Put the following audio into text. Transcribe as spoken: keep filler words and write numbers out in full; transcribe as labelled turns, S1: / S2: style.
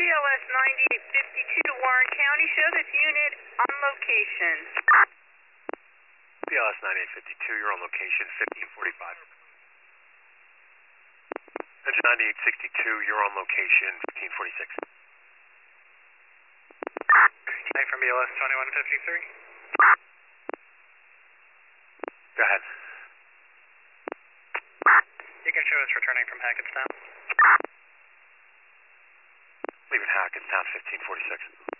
S1: B L S ninety-eight fifty-two, Warren County. Show this unit on location.
S2: B L S ninety-eight fifty-two, you're on location, fifteen forty-five. Engine ninety-eight sixty-two, you're on location, fifteen forty-six.
S3: Name from B L S twenty-one fifty-three.
S2: Go ahead.
S3: You can show us returning from Hackettstown.
S2: Leaving Hackettstown, fifteen forty-six.